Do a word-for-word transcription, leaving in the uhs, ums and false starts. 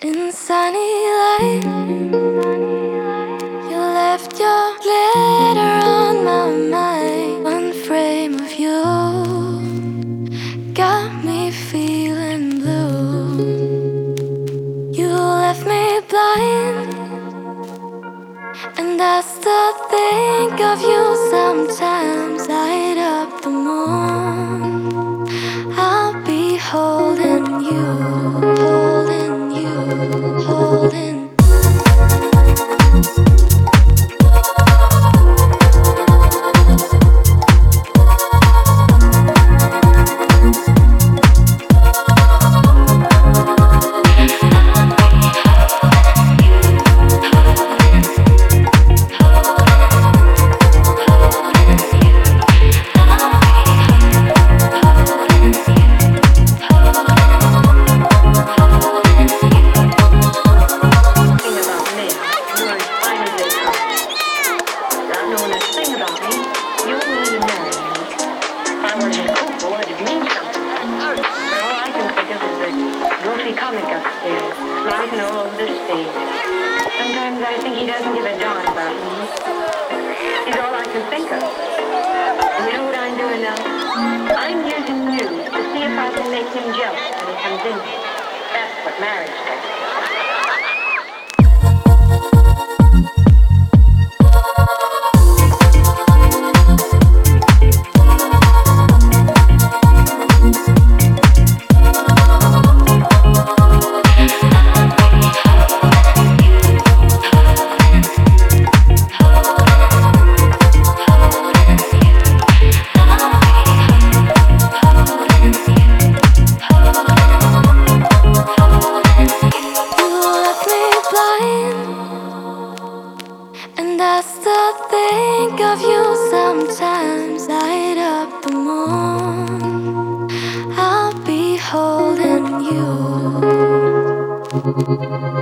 In sunny light, you left your glitter on my mind. One frame of you got me feeling blue. You left me blind, and I still think of you sometimes. Light up the moon, I'll be holding you, holding you, holding. Comic upstairs, light and all over the stage. Sometimes I think he doesn't give a darn about me. He's all I can think of. And you know what I'm doing now? I'm using you to see if I can make him jealous when he comes in here. That's what marriage does. And I still think of you sometimes. Light up the moon, I'll be holding you.